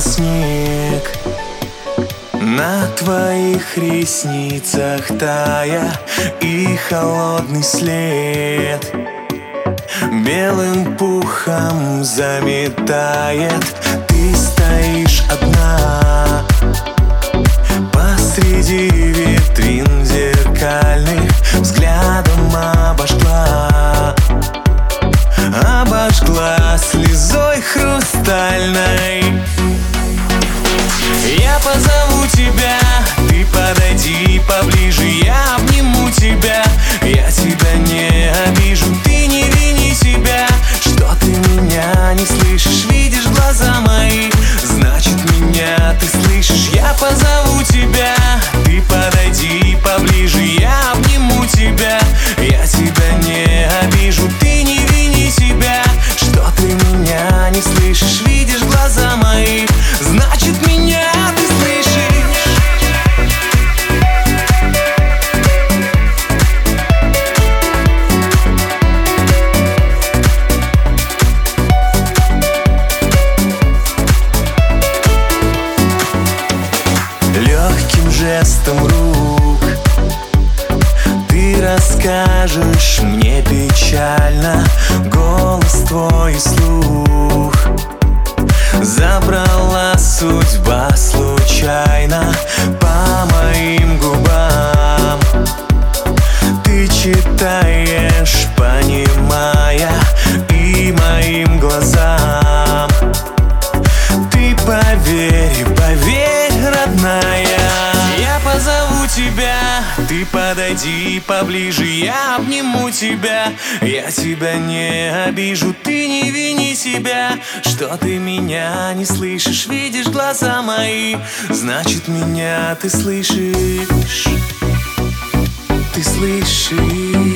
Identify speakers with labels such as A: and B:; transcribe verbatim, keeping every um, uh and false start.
A: снег на твоих ресницах тая, и холодный след белым пухом заметает. Ты стоишь одна посреди витрин зеркальных, взглядом обожгла, обожгла слезой хрустальной. Я позову тебя, ты подойди поближе, я обниму тебя, я тебя не обижу. Ты не вини себя, что ты меня не слышишь. Видишь глаза мои, значит меня ты слышишь. Я позову тебя, ты подойди поближе, я обниму тебя, я тебя не обижу. Ты не вини себя, что ты меня не слышишь. Видишь глаза мои, значит меня ты слышишь. Легким жестом рук ты расскажешь мне печально, голос твой слух забрала судьба случайно по моим губам. Ты читаешь, понимая, и моим глазам. Ты поверь, поверь, родная. Я позову тебя, ты подойди поближе, я обниму тебя, я тебя не обижу. Ты не вини себя, что ты меня не слышишь. Видишь глаза мои, значит меня ты слышишь. Ты слышишь.